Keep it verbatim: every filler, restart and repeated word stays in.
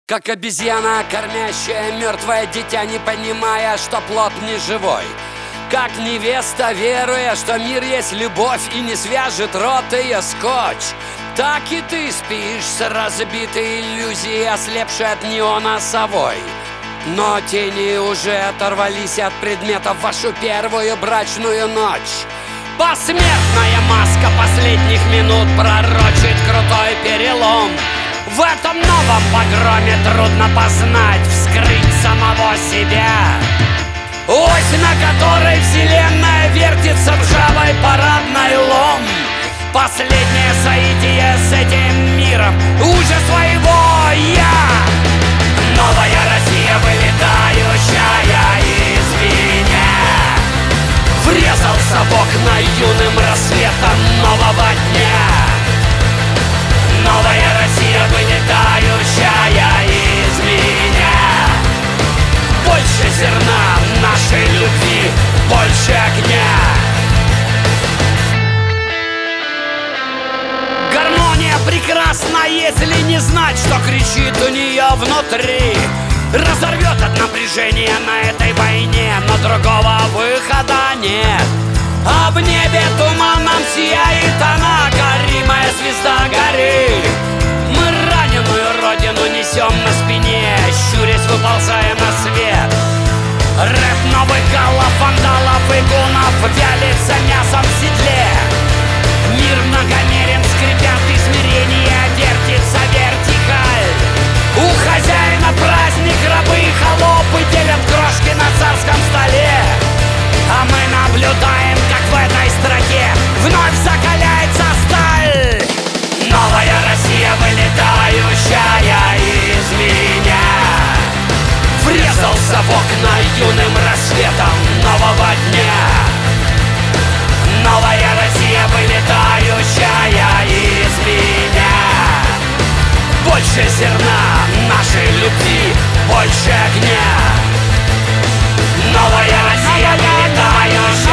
Как обезьяна, кормящая мертвое дитя, не понимая, что плод не живой. Как невеста, веруя, что мир есть любовь, и не свяжет рот ее скотч. Так и ты спишь с разбитой иллюзией, ослепшей от неона совой. Но тени уже оторвались от предметов в вашу первую брачную ночь. Посмертная маска последних минут пророчит крутой перелом. В этом новом погроме трудно познать, вскрыть самого себя. Ось, на которой вселенная вертится ржавой парадной лом. Последнее соитие с этим миром, ужас своего я. Новая Россия, вылетающая из меня, врезался в окна юным рассветом нового дня. Новая Россия, вылетающая из меня. Больше зерна нашей любви, больше огня. Гармония прекрасна, если не знать, что кричит у нее внутри. Разорвет от напряжения на этой войне, но другого выхода нет. А в небе туманом сияет она, горимая звезда горы. Мы раненую родину несем на спине, щурясь, выползая на свет. Рэп новых галлов, вандалов и гунов вялится мясом в седле. Мир многомерен, скрипят измерения, вертится вертикаль. У хозяина праздник, рабы и холопы делят крошки на царском столе. А мы наблюдаем, как в этой строке вновь закаляется сталь. Новая Россия, вылетающая из меня, врезался в окна юным рассветом нового дня. Новая Россия, вылетающая из меня. Больше зерна нашей любви, больше огня. Новая Россия, вылетающая